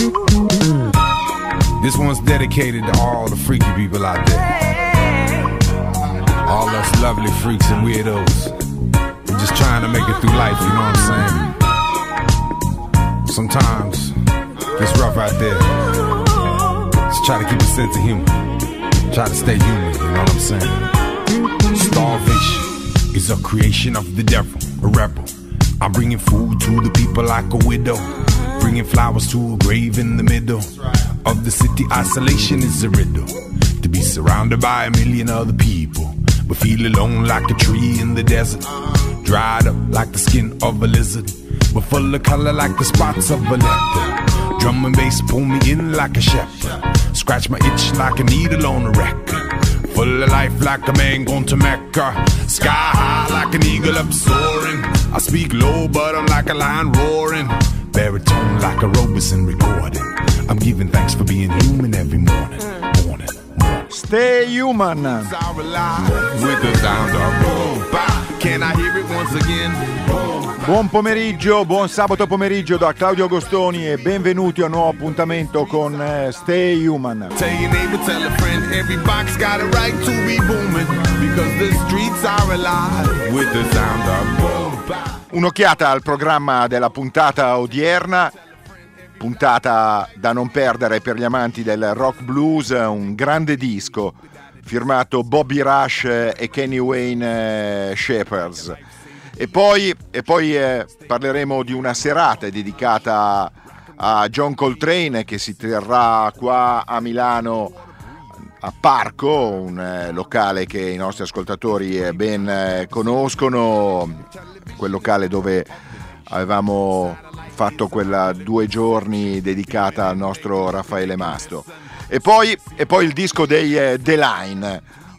This one's dedicated to all the freaky people out there. All us lovely freaks and weirdos. We're just trying to make it through life, you know what I'm saying? Sometimes it's rough out there. Just try to keep a sense of humor. Try to stay human, you know what I'm saying? Starvation is a creation of the devil, a rebel. I'm bringing food to the people like a widow, bringing flowers to a grave in the middle of the city. Isolation is a riddle, to be surrounded by a million other people, but feel alone like a tree in the desert, dried up like the skin of a lizard, but full of color like the spots of a leopard. Drum and bass pull me in like a shepherd, scratch my itch like a needle on a record, full of life like a man gone to Mecca, sky high like an eagle up soaring. I speak low but I'm like a lion roaring, baritone like a Robeson recording. I'm giving thanks for being human every morning. Stay Human. With the sound of boom, bop. Can I hear it once again? Buon pomeriggio, buon sabato pomeriggio da Claudio Agostoni e benvenuti a un nuovo appuntamento con Stay Human. Tell your neighbor, tell a friend, every box got a right to be booming, because the streets are alive with the sound of boom, bop. Un'occhiata al programma della puntata odierna, puntata da non perdere per gli amanti del rock blues, un grande disco firmato Bobby Rush e Kenny Wayne Shepherd. E poi parleremo di una serata dedicata a John Coltrane che si terrà qua a Milano a Parco, un locale che i nostri ascoltatori ben conoscono, quel locale dove avevamo fatto quella 2 giorni dedicata al nostro Raffaele Masto. E poi il disco dei The Line,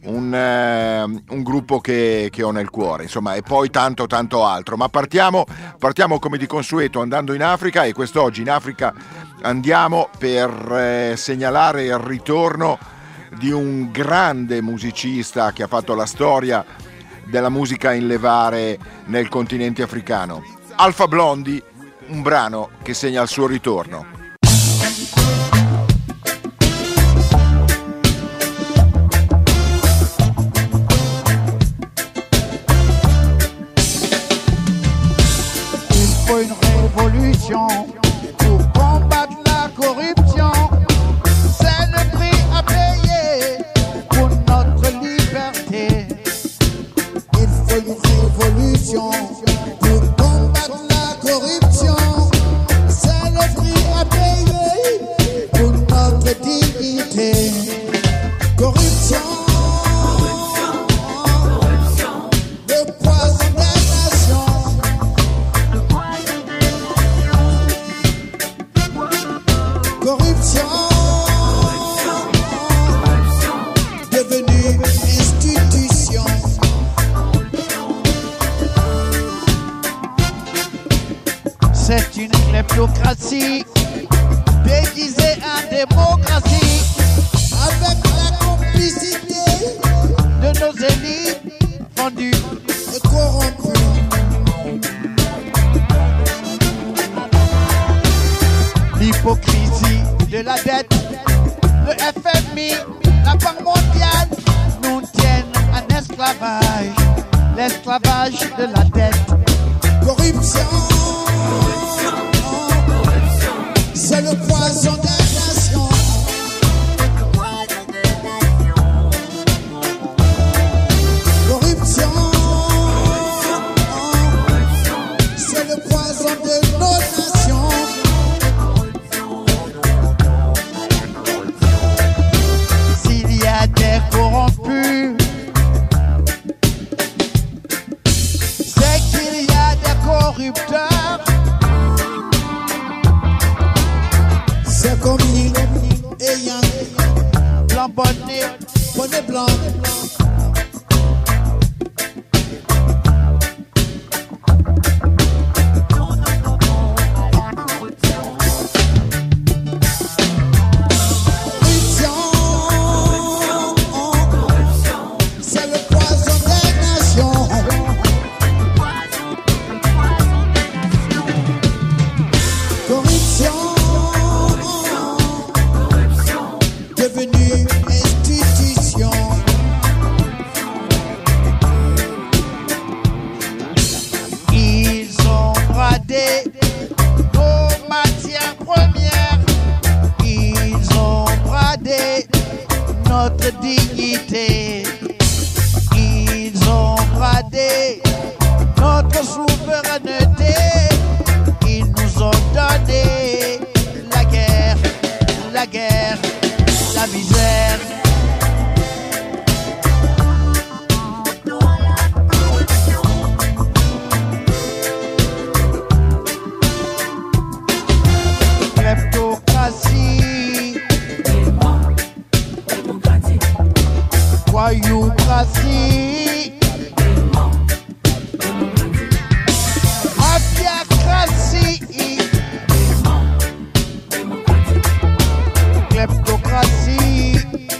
un gruppo che ho nel cuore, insomma, e poi tanto altro. Ma partiamo come di consueto andando in Africa, e quest'oggi in Africa andiamo per segnalare il ritorno di un grande musicista che ha fatto la storia della musica in levare nel continente africano, Alpha Blondy, un brano che segna il suo ritorno. Il faut une révolution pour combattre la corruption. C'est le prix à payer pour notre liberté. Il faut une révolution pour combattre la corruption. C'est le prix à payer pour notre dignité. Corruption, le poison des nations. Corruption, devenue institution. C'est une kleptocratie déguisée en démocratie, avec la complicité de nos élites vendues et corrompues. L'hypocrisie de la dette, le FMI, la Banque mondiale nous tiennent en esclavage, l'esclavage de la dette. Corruption, c'est le poison des nations. Corruption, c'est le poison de nos nations. S'il y a des corrompus, c'est qu'il y a des corrupteurs. C'est comme Yin et Yang, blanc bonnet blanc. C'est le poison des nations. Corruption, notre dignité. Ils ont bradé notre souveraineté. Ils nous ont donné la guerre, la misère. Kleptocratie, voyoucratie, mafiacratie, kleptocratie.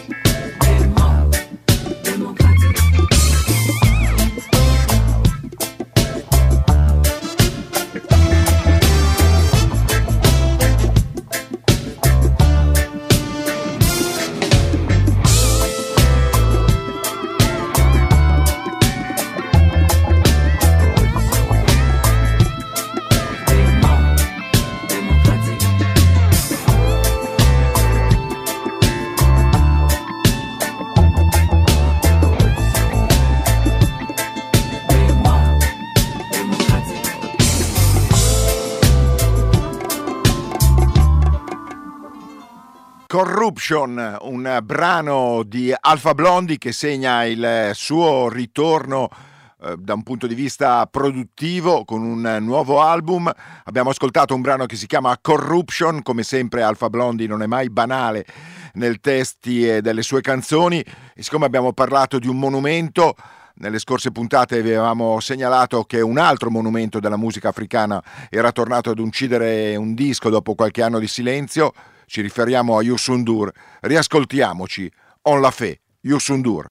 Corruption, un brano di Alpha Blondy che segna il suo ritorno da un punto di vista produttivo con un nuovo album. Abbiamo ascoltato un brano che si chiama Corruption. Come sempre Alpha Blondy non è mai banale nel testi delle sue canzoni, e siccome abbiamo parlato di un monumento, nelle scorse puntate avevamo segnalato che un altro monumento della musica africana era tornato ad uccidere un disco dopo qualche anno di silenzio. Ci riferiamo a Youssou N'Dour. Riascoltiamoci On l'a fait, Youssou N'Dour.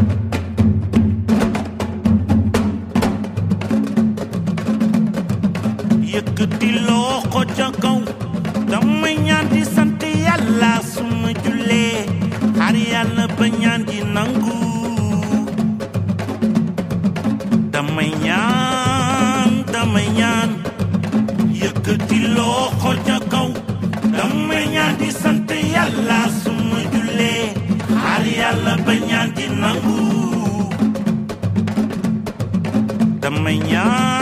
yëkkati loxo ca kaw damay ñaan di sant Yàlla su ma jullee xaar Yàlla ba ñaan di nangu damay ñaan yëkkati loxo ca kaw damay ñaan di sant Yàlla su ma jullee xaar Yàlla ba ñaan di nangu damay ñaan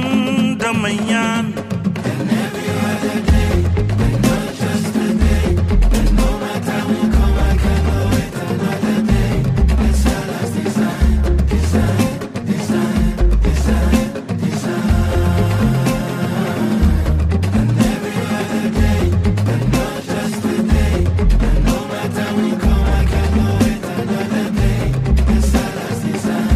And every other day, and not just a day, and no matter we come, I cannot wait another day. It's Allah's design. And every other day, and not just a day, and no matter we come, I cannot wait another day. It's Allah's design.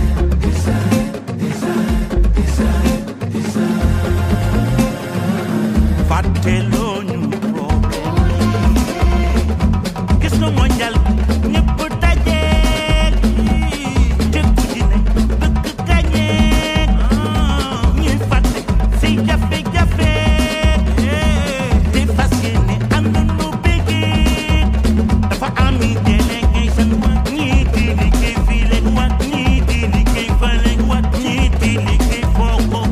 fàtteloo ñu problème gis nga mondial ñëpp dajeeg te ku ci ne bëgg gañeeg ñuy fàtte say jafe-jafe te fas yéene ànd nu bëggee dafa am i délégation ñii di liggéey fii leen wat ñii di liggéey fa leen wat ñii di liggéey foo ko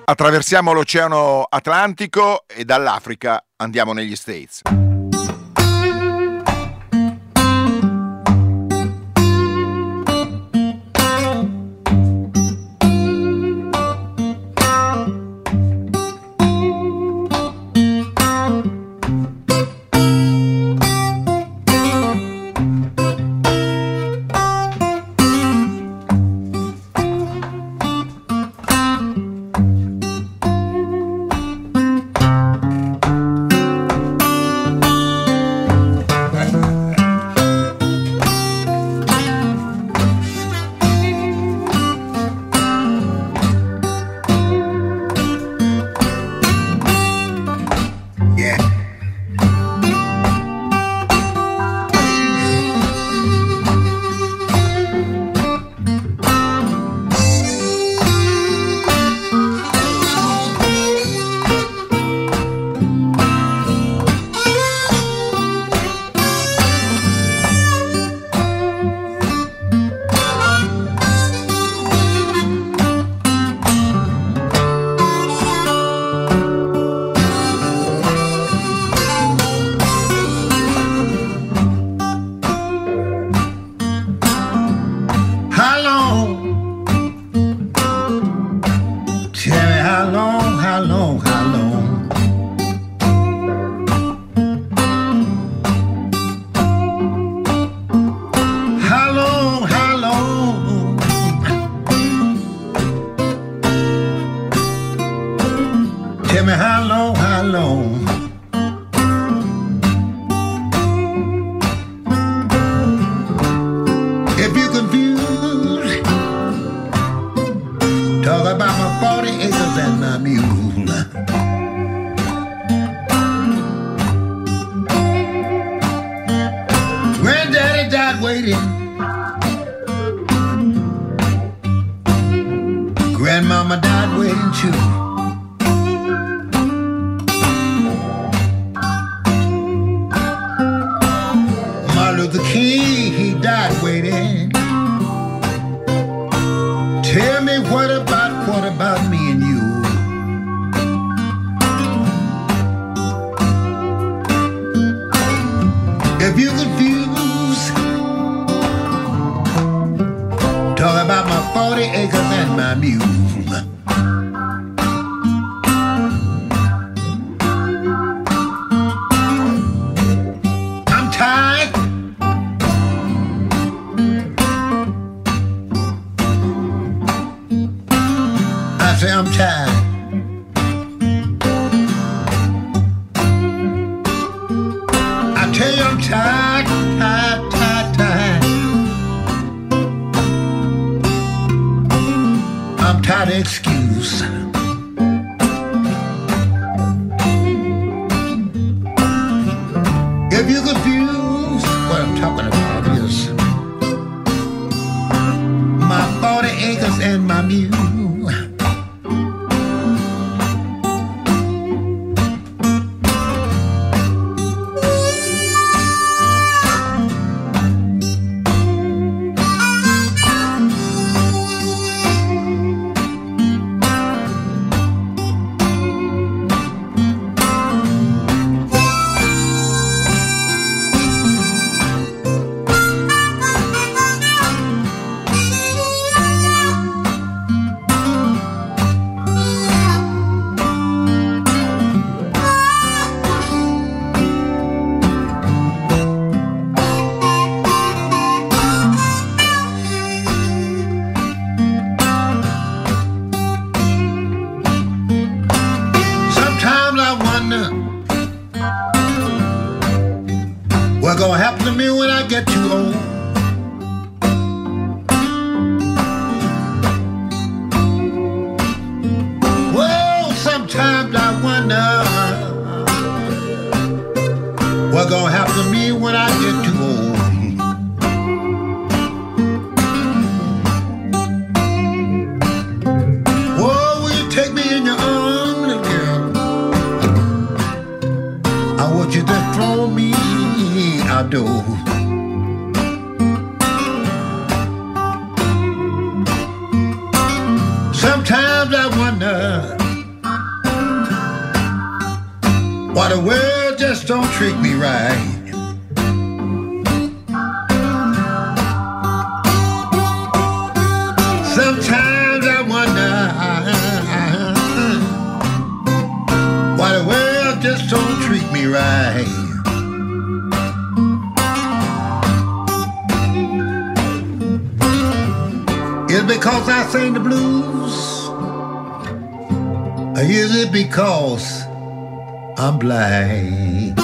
Attraversiamo l'Oceano Atlantico e dall'Africa andiamo negli States. Grandmama died waiting too. Martin Luther King, he died waiting. Tell me what about me and you? If you confuse, talk about my 40 acres and my mule. I'm tired. I say I'm tired. I tell you I'm tired, tired, tired, tired. I'm tired of excuse. If you confuse what I'm talking about is my 40 acres and my mule. What's gonna happen to me when I get too old? Well, sometimes I wonder what's gonna happen to me when I get too old. Whoa, will you take me in your arms, little girl? I want you to throw me outdoors. Sometimes I wonder Why the world just don't treat me right. Sometimes I wonder why the world just don't treat me right. Is it because I sing the blues? Or is it because I'm blind?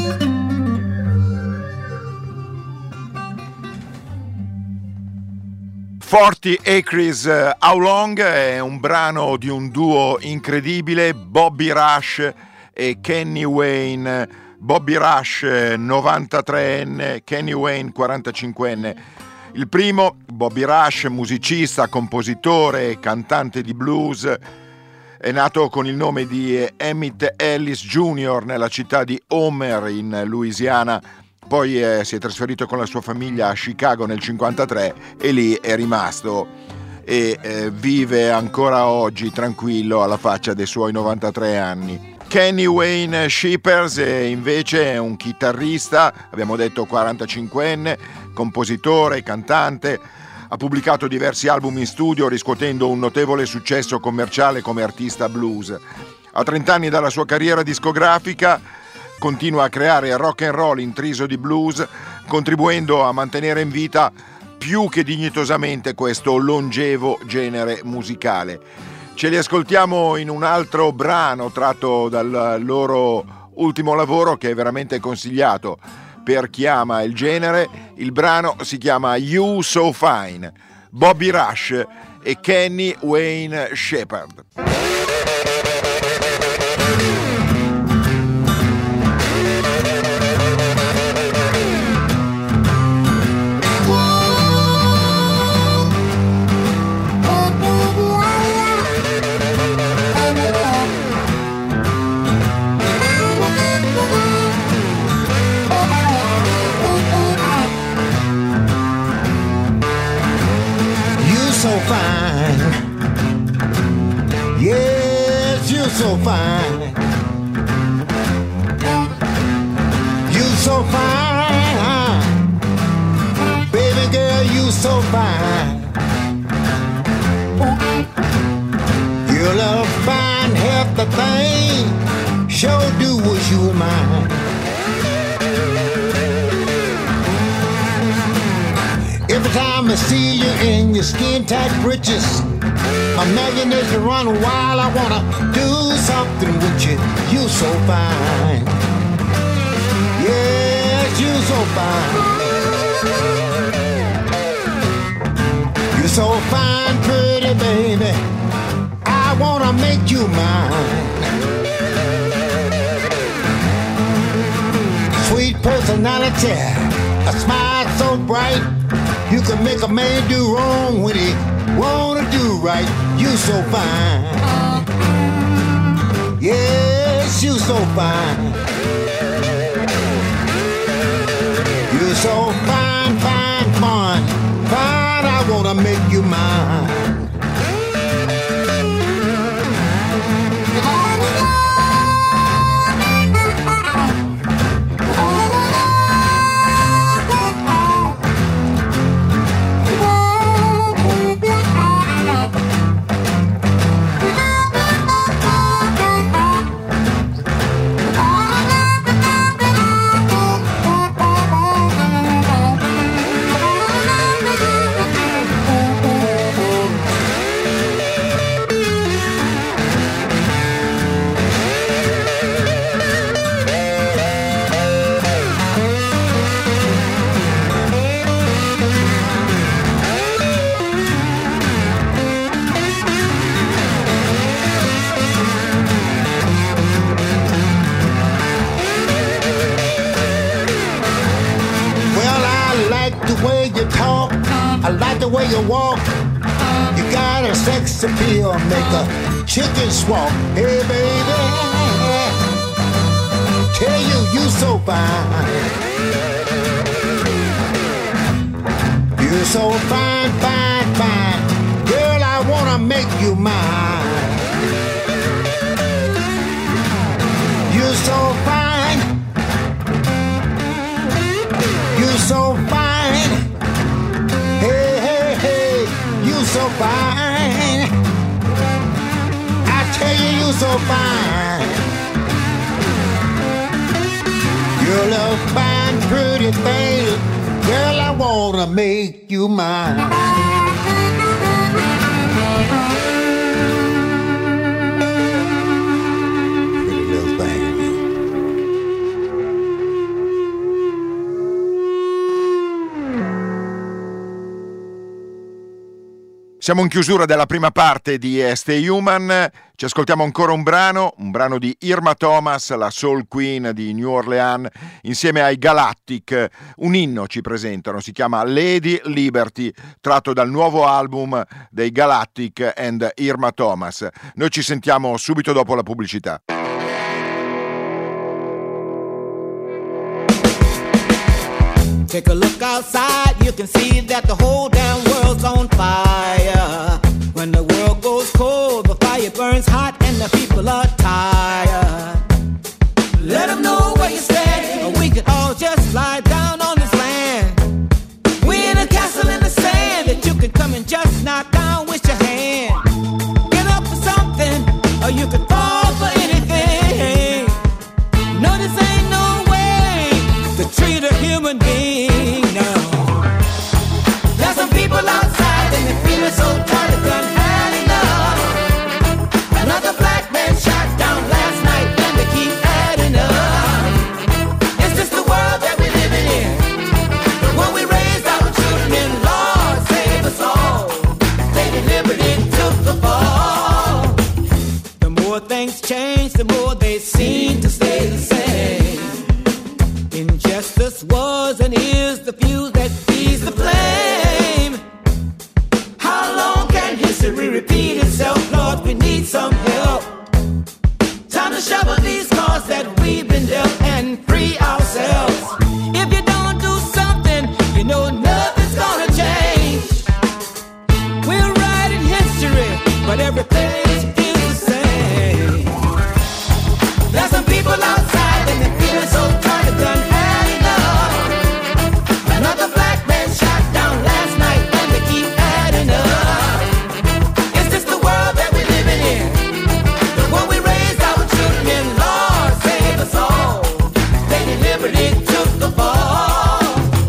40 Acres How Long è un brano di un duo incredibile, Bobby Rush e Kenny Wayne. Bobby Rush 93enne, Kenny Wayne 45enne. Il primo, Bobby Rush, musicista, compositore e cantante di blues, è nato con il nome di Emmett Ellis Jr. nella città di Homer in Louisiana. Poi si è trasferito con la sua famiglia a Chicago nel 1953 e lì è rimasto e vive ancora oggi tranquillo alla faccia dei suoi 93 anni. Kenny Wayne Shepherd invece è un chitarrista, abbiamo detto 45enne, compositore, cantante, ha pubblicato diversi album in studio riscuotendo un notevole successo commerciale come artista blues. A 30 anni dalla sua carriera discografica continua a creare rock and roll intriso di blues, contribuendo a mantenere in vita più che dignitosamente questo longevo genere musicale. Ce li ascoltiamo in un altro brano tratto dal loro ultimo lavoro, che è veramente consigliato per chi ama il genere. Il brano si chiama You So Fine, Bobby Rush e Kenny Wayne Shepherd. So fine, you so fine, baby girl, you so fine. You're a fine, half the thing, sure do wish you were mine. Every time I see you in your skin tight britches, my imagination run wild. I wanna do something with you. You so fine. Yes, you so fine. You're so fine, pretty baby. I wanna make you mine. Sweet personality, a smile so bright. You can make a man do wrong when he wanna do right. You so fine. Yes, you so fine. You so fine, fine, fine. Fine, I wanna make you mine. I like the way you walk. You got a sex appeal, make a chicken swalk. Hey baby, tell you so fine. You're so fine, fine, fine. Girl, I wanna make you mine. You're so fine. fine. I tell you, you're so fine. You're a fine, pretty thing. Girl, I wanna make you mine. Pretty little thing. Siamo in chiusura della prima parte di Stay Human, ci ascoltiamo ancora un brano di Irma Thomas, la Soul Queen di New Orleans, insieme ai Galactic. Un inno ci presentano, si chiama Lady Liberty, tratto dal nuovo album dei Galactic and Irma Thomas. Noi ci sentiamo subito dopo la pubblicità. Take a look outside, you can see that the whole damn world's on fire. When the world goes cold, the fire burns hot and the people are tired. Let them know where you stand, or we could all just lie down on this land. We're in a castle in the sand that you can come and just knock down with your hand. Get up for something, or you could fall for anything. No, this ain't no way to treat a human being. People outside and they're feeling so tired they done had enough. Another black man shot down last night and they keep adding up. Is this the world that we're living in? When we raised our children in, Lord save us all. Lady Liberty took the fall. The more things change, the more they seem to stay the same. Injustice was and is the fuse that feeds the flame. How long can history repeat itself? Lord, we need some help. Time to shovel these cards that we've been dealt and free ourselves. If you don't do something, you know nothing's gonna change. We're writing history, but everything is the same. There's some people outside and they're feeling so tired of done had enough. Another black man shot down last night and they keep adding up. Is this the world that we're living in? The one we raised our children in, Lord save us all. Lady Liberty took the fall.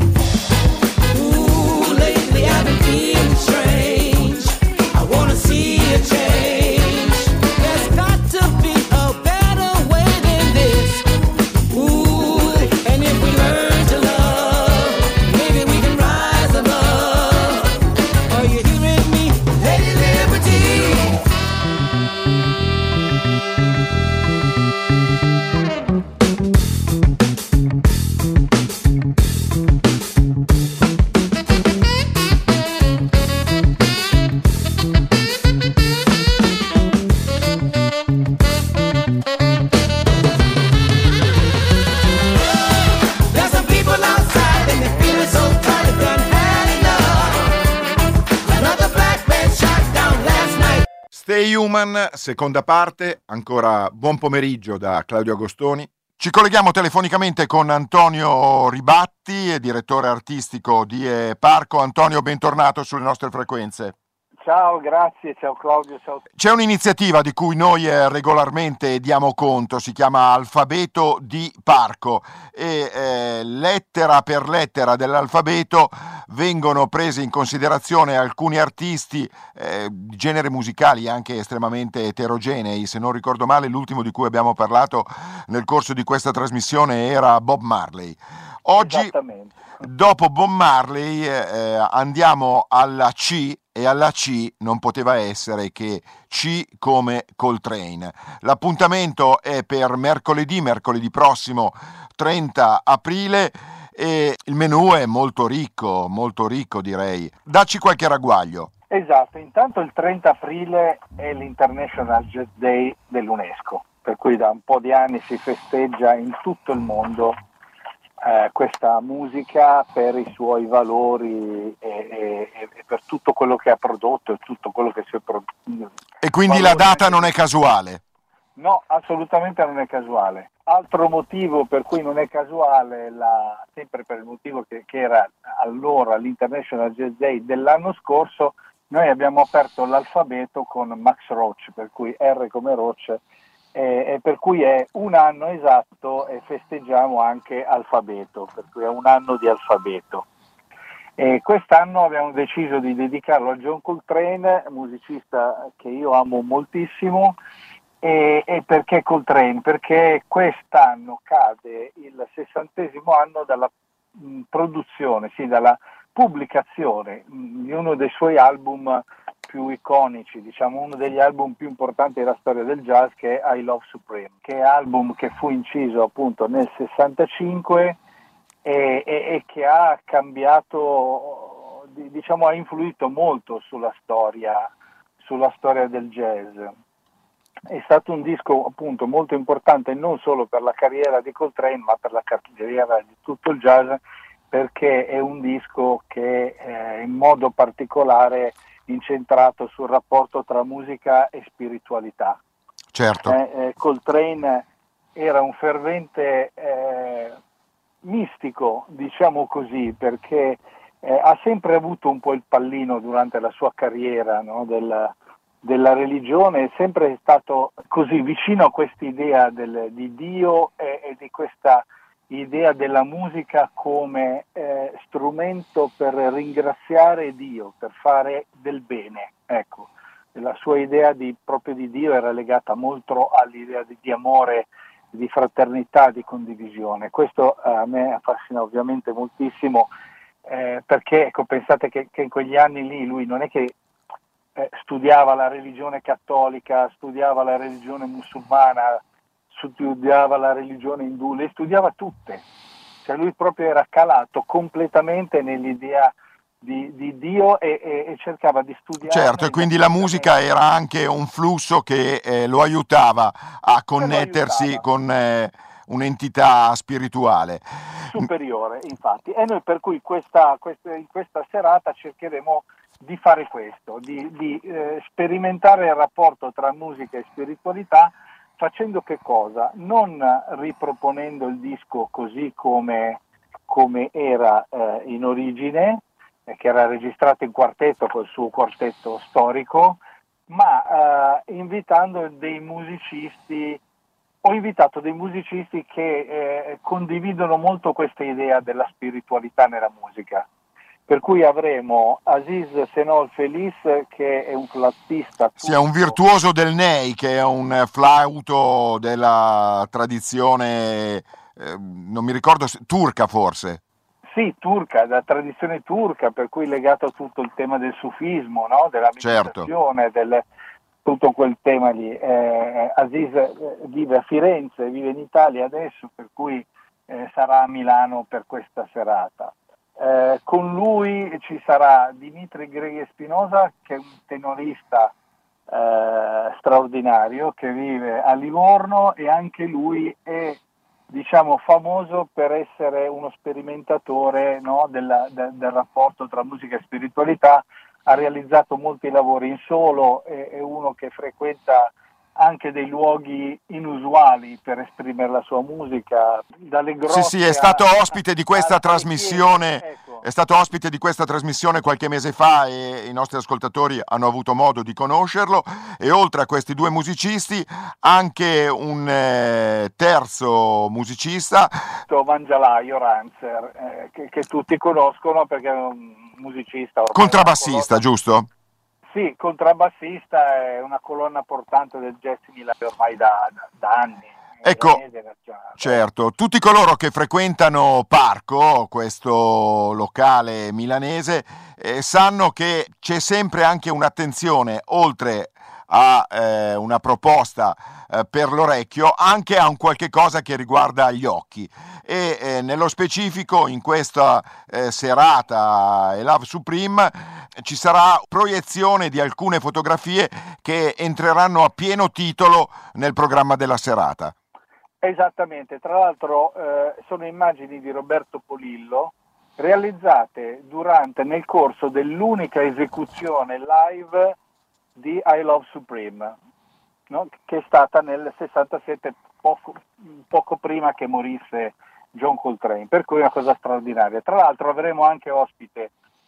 Ooh, lately I've been feeling strange. I wanna see a change. There's got to be a better way than this. Ooh, and if we learn to love, maybe we can rise above. Are you hearing me? Lady Liberty. There's some people outside and they're feeling so tired of done had enough. Another black man shot down last night. Stay Human, seconda parte, ancora buon pomeriggio da Claudio Agostoni. Ci colleghiamo telefonicamente con Antonio Ribatti, direttore artistico di Parco. Antonio, bentornato sulle nostre frequenze. Ciao, grazie, ciao Claudio, ciao. C'è un'iniziativa di cui noi regolarmente diamo conto, si chiama Alfabeto di Parco e lettera per lettera dell'alfabeto vengono presi in considerazione alcuni artisti di generi musicali anche estremamente eterogenei. Se non ricordo male, l'ultimo di cui abbiamo parlato nel corso di questa trasmissione era Bob Marley. Oggi, Esattamente. dopo Bob Marley, andiamo alla C, e alla C non poteva essere che C come Coltrane. L'appuntamento è per mercoledì prossimo 30 aprile e il menù è molto ricco direi. Dacci qualche ragguaglio. Esatto, intanto il 30 aprile è l'International Jazz Day dell'UNESCO, per cui da un po' di anni si festeggia in tutto il mondo questa musica per i suoi valori e per tutto quello che ha prodotto e tutto quello che si è prodotto. E quindi la data non è casuale? No, assolutamente non è casuale. Altro motivo per cui non è casuale, sempre per il motivo che era allora l'International Jazz Day dell'anno scorso, Noi abbiamo aperto l'alfabeto con Max Roach, per cui R come Roach, e per cui è un anno esatto e festeggiamo anche alfabeto, per cui è un anno di alfabeto. E quest'anno abbiamo deciso di dedicarlo a John Coltrane, musicista che io amo moltissimo. E perché Coltrane? Perché quest'anno cade il 60° anno dalla produzione, sì, dalla pubblicazione di uno dei suoi album più iconici, diciamo uno degli album più importanti della storia del jazz, che è I Love Supreme, che è album che fu inciso appunto nel 65 e che ha cambiato, diciamo, ha influito molto sulla storia del jazz. È stato un disco appunto molto importante non solo per la carriera di Coltrane, ma per la carriera di tutto il jazz, perché è un disco che è in modo particolare incentrato sul rapporto tra musica e spiritualità. Certo. Coltrane era un fervente mistico, diciamo così, perché ha sempre avuto un po' il pallino durante la sua carriera, no, della religione, è sempre stato così vicino a quest'idea di Dio e di questa idea della musica come strumento per ringraziare Dio, per fare del bene. Ecco, la sua idea proprio di Dio era legata molto all'idea di amore, di fraternità, di condivisione. Questo a me affascina ovviamente moltissimo, perché ecco, pensate che in quegli anni lì lui non è che studiava la religione cattolica, studiava la religione musulmana, studiava la religione indù, le studiava tutte. Cioè lui proprio era calato completamente nell'idea di Dio e cercava di studiare. Certo, e quindi la musica era anche un flusso che lo aiutava a connettersi con un'entità spirituale superiore, infatti. E noi per cui in questa serata cercheremo di fare questo, di sperimentare il rapporto tra musica e spiritualità, facendo che cosa? Non riproponendo il disco così come era in origine, che era registrato in quartetto col suo quartetto storico, ma invitando dei musicisti. Ho invitato dei musicisti che condividono molto questa idea della spiritualità nella musica. Per cui avremo Aziz Senol Feliz, che è un flautista. Sì, è un virtuoso del ney, che è un flauto della tradizione, non mi ricordo, turca forse. Sì, turca, da tradizione turca, per cui legato a tutto il tema del sufismo, no? Della meditazione, tutto quel tema lì. Aziz vive a Firenze, vive in Italia adesso, per cui sarà a Milano per questa serata. Con lui ci sarà Dimitri Greghe Spinosa, che è un tenorista straordinario, che vive a Livorno, e anche lui è, diciamo, famoso per essere uno sperimentatore, no, del rapporto tra musica e spiritualità. Ha realizzato molti lavori in solo, è uno che frequenta anche dei luoghi inusuali per esprimere la sua musica, dalle grotte. Sì, è stato ospite di questa trasmissione. Ecco. È stato ospite di questa trasmissione qualche mese fa e i nostri ascoltatori hanno avuto modo di conoscerlo. E oltre a questi due musicisti, anche un terzo musicista, Mangialaio Ranzer, che tutti conoscono perché è un musicista contrabbassista, giusto? Sì, contrabbassista, è una colonna portante del jazz milano ormai da anni. Ecco, certo, tutti coloro che frequentano Parco, questo locale milanese, sanno che c'è sempre anche un'attenzione, oltre a una proposta per l'orecchio, anche a un qualche cosa che riguarda gli occhi. E nello specifico in questa serata I Love Supreme ci sarà proiezione di alcune fotografie che entreranno a pieno titolo nel programma della serata. Esattamente, tra l'altro sono immagini di Roberto Polillo realizzate nel corso dell'unica esecuzione live di I Love Supreme, no? Che è stata nel 67, poco prima che morisse John Coltrane, per cui è una cosa straordinaria. Tra l'altro avremo anche ospite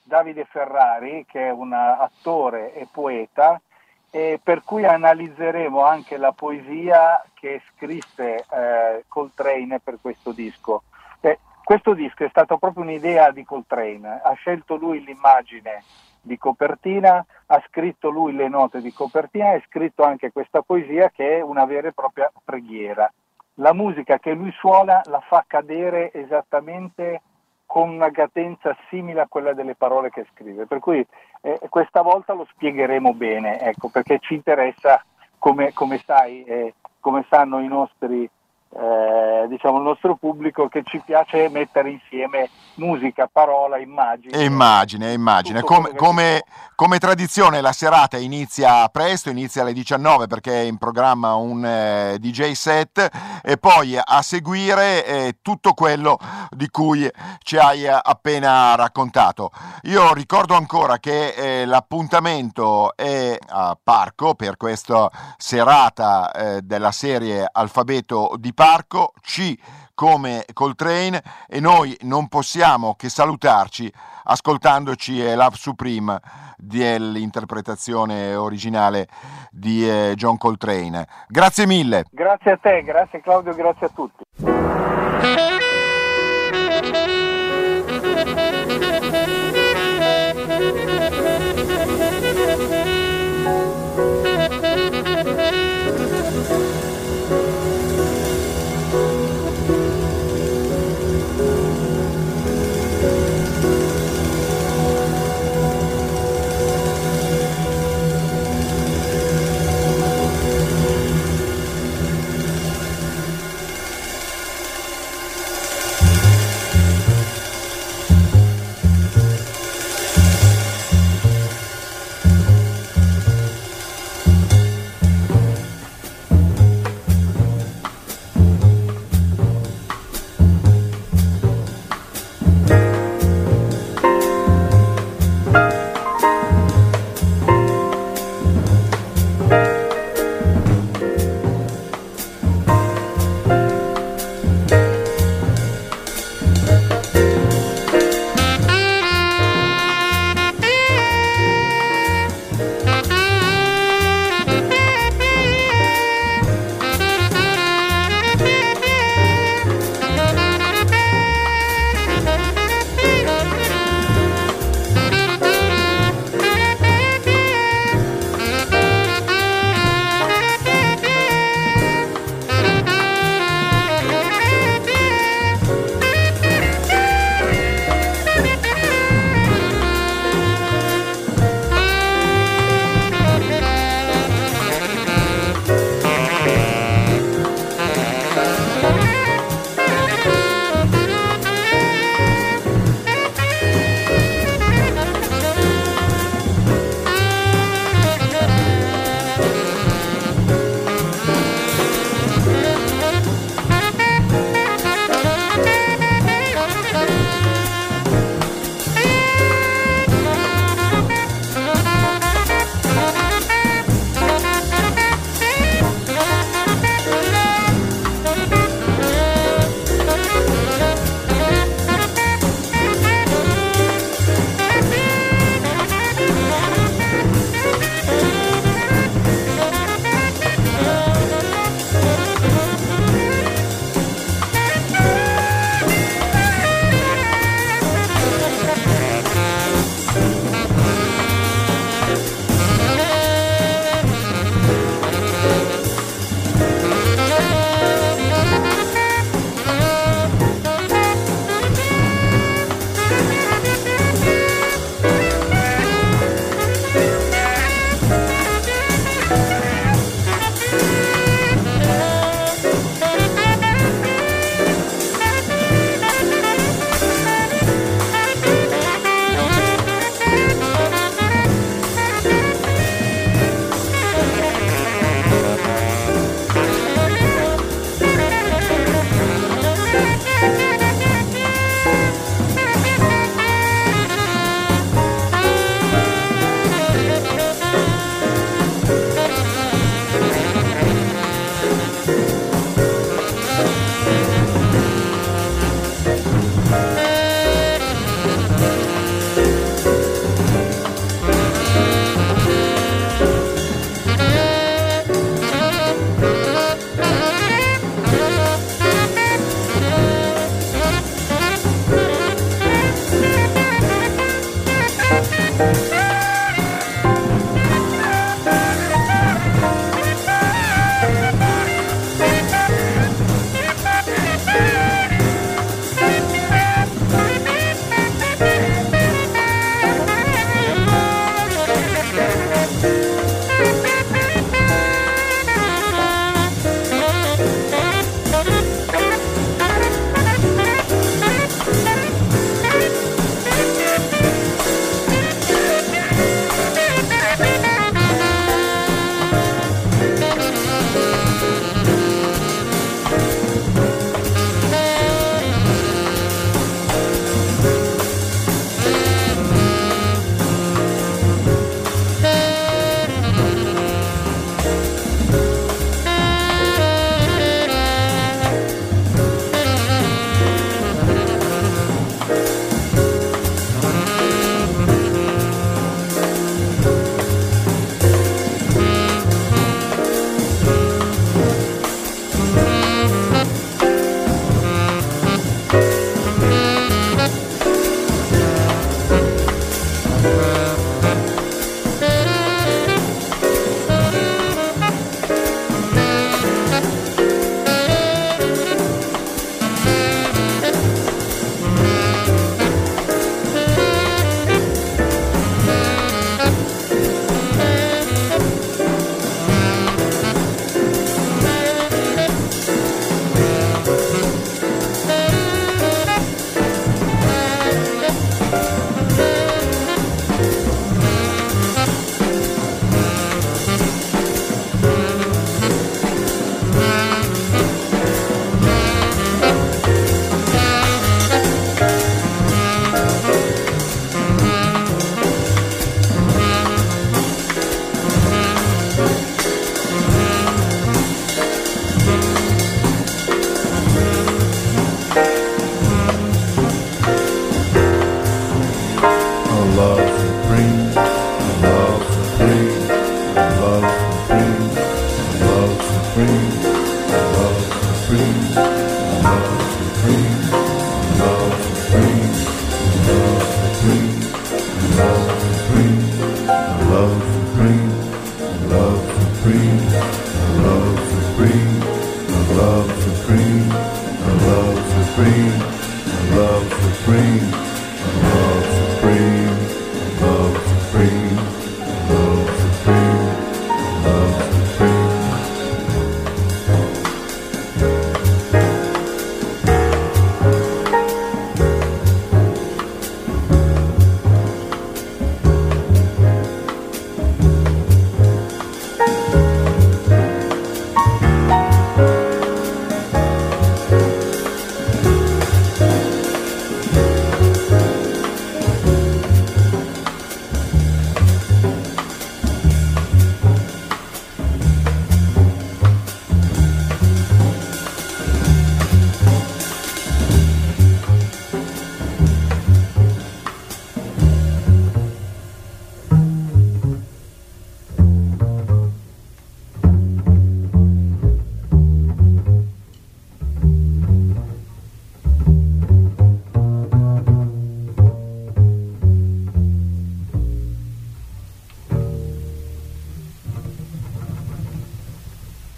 Davide Ferrari, che è un attore e poeta, e per cui analizzeremo anche la poesia che scrisse Coltrane per questo disco. Questo disco è stato proprio un'idea di Coltrane, ha scelto lui l'immagine di copertina, ha scritto lui le note di copertina e ha scritto anche questa poesia che è una vera e propria preghiera. La musica che lui suona la fa cadere esattamente con una cadenza simile a quella delle parole che scrive, per cui questa volta lo spiegheremo bene, ecco, perché ci interessa, come sai, come sanno i nostri diciamo il nostro pubblico, che ci piace mettere insieme musica, parola, immagine. Come tradizione la serata inizia presto, inizia alle 19 perché è in programma un DJ set, e poi a seguire tutto quello di cui ci hai appena raccontato. Io ricordo ancora che l'appuntamento è a Parco per questa serata della serie Alfabeto di Parco, C come Coltrane, e noi non possiamo che salutarci ascoltandoci Love Supreme dell'interpretazione originale di John Coltrane. Grazie mille. Grazie a te, grazie Claudio, grazie a tutti.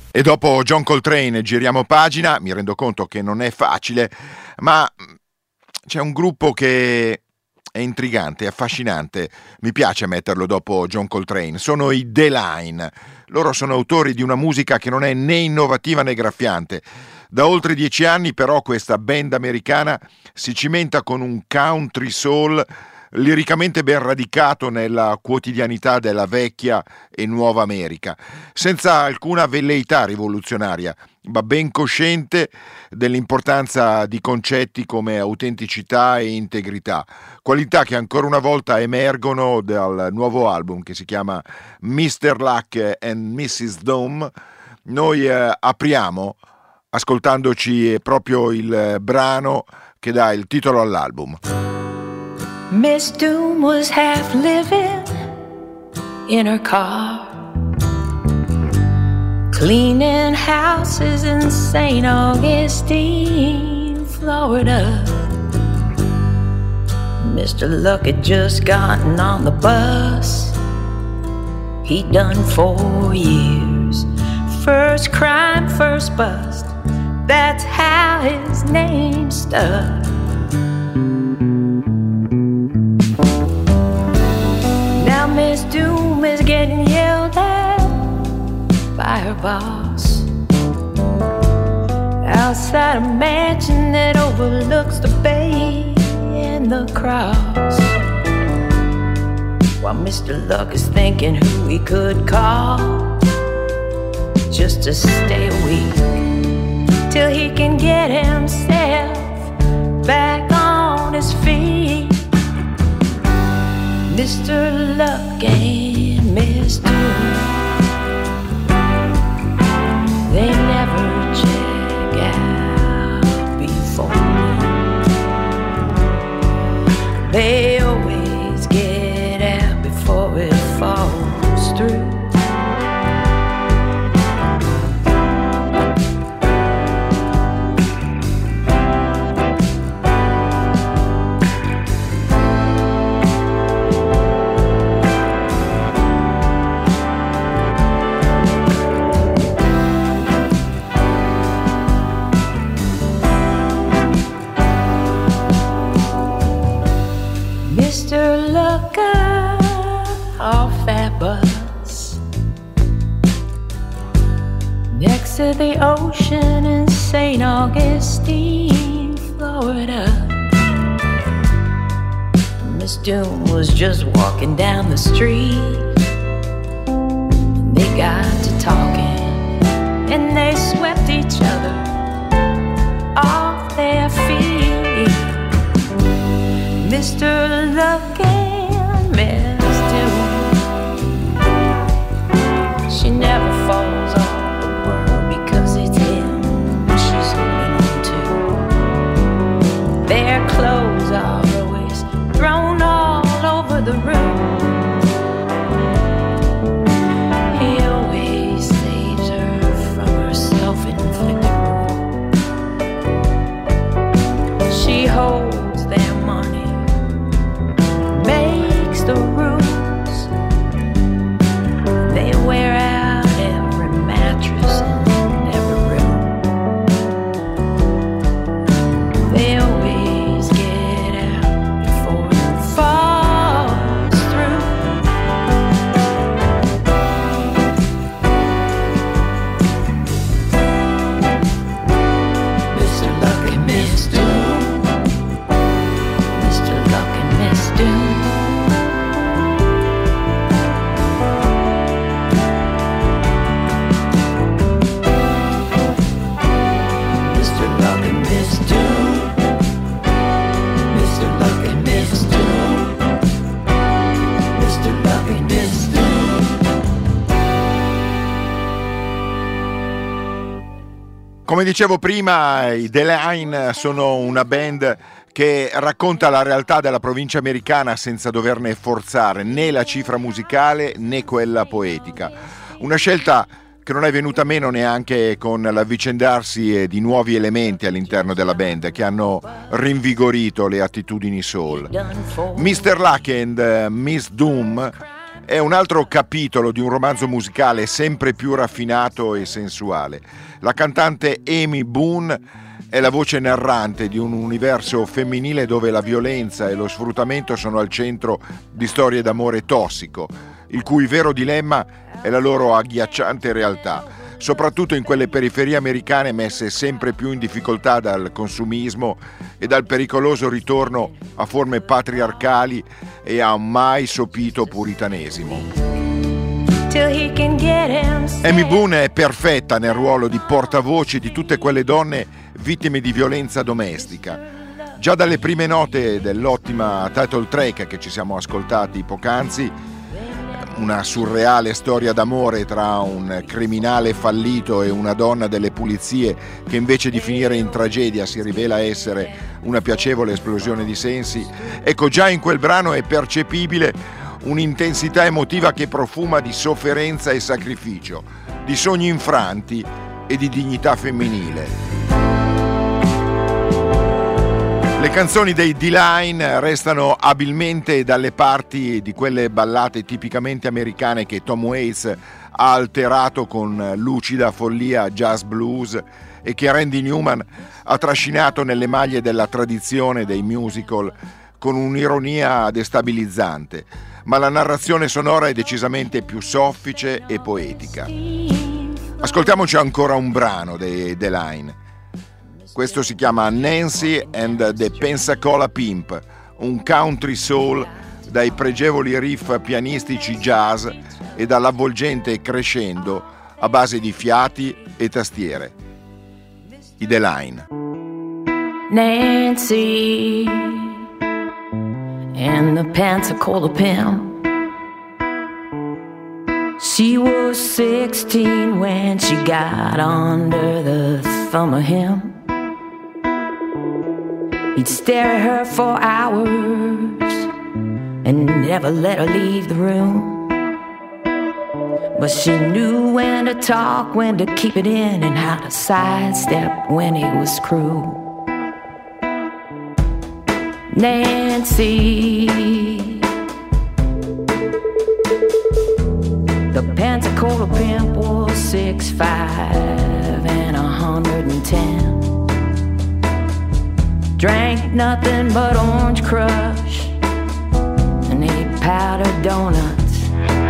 E dopo John Coltrane giriamo pagina. Mi rendo conto che non è facile, ma c'è un gruppo che è intrigante, è affascinante. Mi piace metterlo dopo John Coltrane. Sono i The Line. Loro sono autori di una musica che non è né innovativa né graffiante. Da oltre 10 anni però questa band americana si cimenta con un country soul liricamente ben radicato nella quotidianità della vecchia e nuova America, senza alcuna velleità rivoluzionaria, ma ben cosciente dell'importanza di concetti come autenticità e integrità, qualità che ancora una volta emergono dal nuovo album che si chiama Mr. Luck and Mrs. Doom. Noi apriamo ascoltandoci proprio il brano che dà il titolo all'album. Miss Doom was half living in her car, cleaning houses in St. Augustine, Florida. Mr. Luck had just gotten on the bus. He'd done 4 years. First crime, first bust. That's how his name stuck. Now Miss Doom is getting yelled at by her boss outside a mansion that overlooks the bay and the cross, while Mr. Luck is thinking who he could call just to stay awake till he can get himself back on his feet. Mr. Luck and Miss Doom, they never check out before. They always get out before it falls through. Mr. Luck off that bus next to the ocean in St. Augustine, Florida. Miss Doom was just walking down the street, and they got to talking, and they swept each other off their feet. Mr. Luck and Miss Doom, she never falls off the world because it's him she's holding on to. Their clothes are always thrown all over the room. He always saves her from her self-inflicted wound. She holds their money, makes the rules. They wear out every mattress in every room. They always get out before it falls through. Mr. Luck and Miss Doom, Mr. Luck and Miss Doom. Mr. Luck and Miss Doom, Mr. Luck and Miss Doom, Mr. Luck and Miss Doom. Come dicevo prima, i The Line sono una band che racconta la realtà della provincia americana senza doverne forzare né la cifra musicale né quella poetica. Una scelta che non è venuta meno neanche con l'avvicendarsi di nuovi elementi all'interno della band che hanno rinvigorito le attitudini soul. Mr. Luck and Miss Doom è un altro capitolo di un romanzo musicale sempre più raffinato e sensuale. La cantante Amy Boone è la voce narrante di un universo femminile dove la violenza e lo sfruttamento sono al centro di storie d'amore tossico, il cui vero dilemma è la loro agghiacciante realtà, soprattutto in quelle periferie americane messe sempre più in difficoltà dal consumismo e dal pericoloso ritorno a forme patriarcali e a un mai sopito puritanesimo. Amy Boone è perfetta nel ruolo di portavoce di tutte quelle donne vittime di violenza domestica. Già dalle prime note dell'ottima title track che ci siamo ascoltati poc'anzi, una surreale storia d'amore tra un criminale fallito e una donna delle pulizie che invece di finire in tragedia si rivela essere una piacevole esplosione di sensi. Ecco, già in quel brano è percepibile un'intensità emotiva che profuma di sofferenza e sacrificio, di sogni infranti e di dignità femminile. Le canzoni dei D-Line restano abilmente dalle parti di quelle ballate tipicamente americane che Tom Waits ha alterato con lucida follia jazz blues e che Randy Newman ha trascinato nelle maglie della tradizione dei musical con un'ironia destabilizzante, ma la narrazione sonora è decisamente più soffice e poetica. Ascoltiamoci ancora un brano dei The Line. Questo si chiama Nancy and the Pensacola Pimp, un country soul dai pregevoli riff pianistici jazz e dall'avvolgente crescendo a base di fiati e tastiere. I The Line. Nancy and the Pensacola Pimp. She was 16 when she got under the thumb of him. He'd stare at her for hours and never let her leave the room. But she knew when to talk, when to keep it in, and how to sidestep when he was cruel. Nancy, the Pensacola Pimp was 6'5" and 110. Drank nothing but Orange Crush and ate powdered donuts.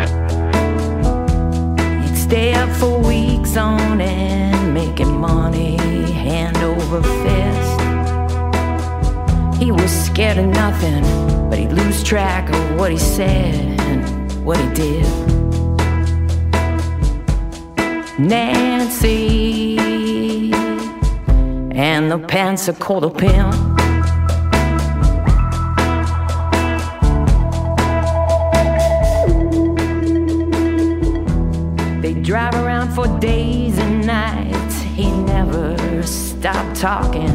He'd stay up for weeks on end, making money hand over fist. He was scared of nothing, but he'd lose track of what he said and what he did. Nancy and the Pensacola Pimp. They drive around for days and nights. He never stopped talking.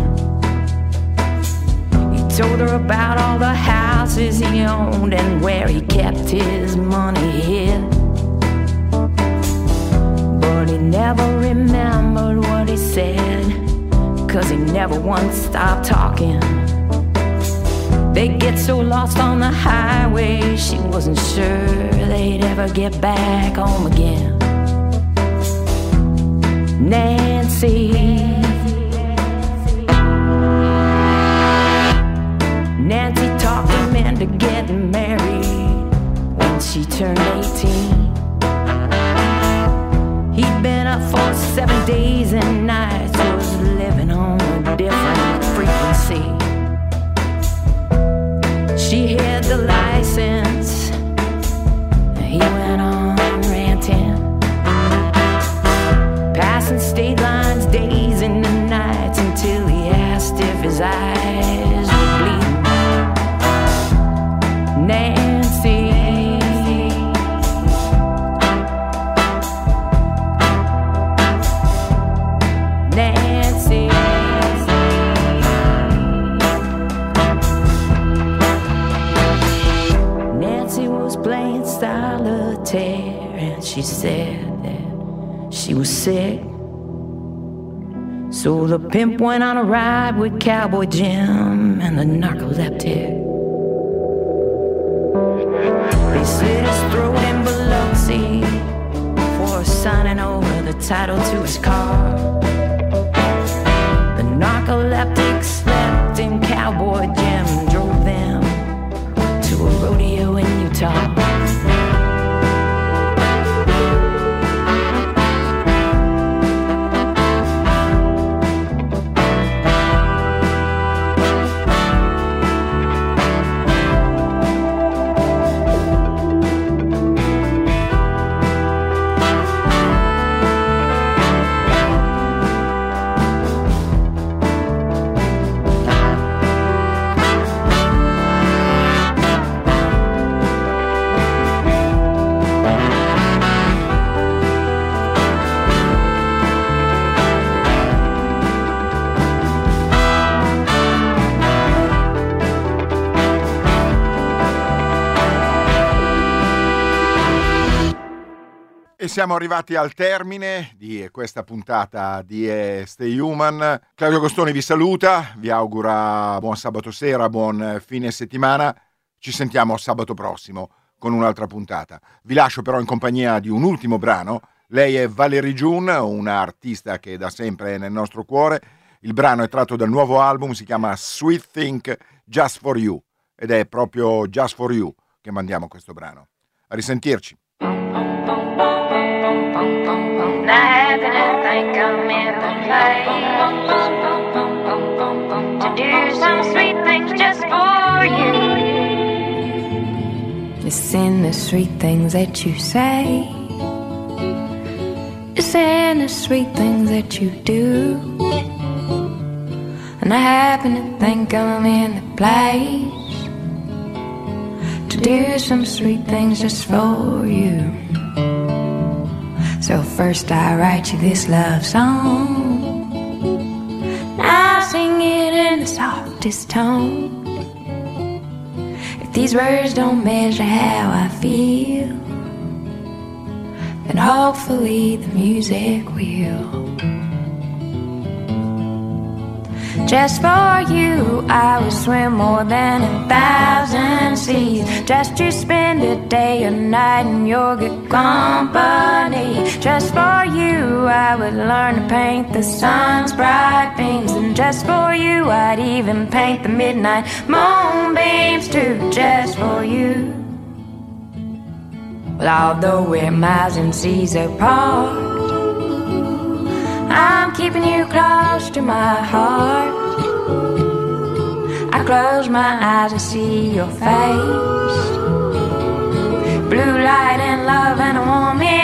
He told her about all the houses he owned and where he kept his money hid. But he never remembered what he said, 'cause he never once stopped talking. They get so lost on the highway, she wasn't sure they'd ever get back home again. Nancy, Nancy talked him into getting married when she turned 18. He'd been up for 7 days and nights, was living on a different frequency. She hid the license, he went on ranting, passing state lines days and nights until he asked if his eyes were bleeding. Nancy, Nancy, Nancy was playing solitaire and she said that she was sick. So the pimp went on a ride with Cowboy Jim and the narcoleptic. They slit his throat and signing over the title to his car. The narcoleptics slept in Cowboy Jim, drove them to a rodeo in Utah. E siamo arrivati al termine di questa puntata di Stay Human. Claudio Agostoni vi saluta, vi augura buon sabato sera, buon fine settimana. Ci sentiamo sabato prossimo con un'altra puntata. Vi lascio però in compagnia di un ultimo brano. Lei è Valerie June, una artista che da sempre è nel nostro cuore. Il brano è tratto dal nuovo album, si chiama Sweet Thing Just For You, ed è proprio Just For You che mandiamo questo brano. A risentirci. I happen to think I'm in the place to do some sweet things just for you. It's in the sweet things that you say, it's in the sweet things that you do, and I happen to think I'm in the place to do some sweet things just for you. So first I write you this love song, I sing it in the softest tone. If these words don't measure how I feel, then hopefully the music will. Just for you, I would swim more than 1,000 seas, just to spend a day or night in your good company. Just for you, I would learn to paint the sun's bright beams, and just for you, I'd even paint the midnight moonbeams too. Just for you. Well, although we're miles and seas apart, I'm keeping you close to my heart. I close my eyes to see your face, blue light and love and a warm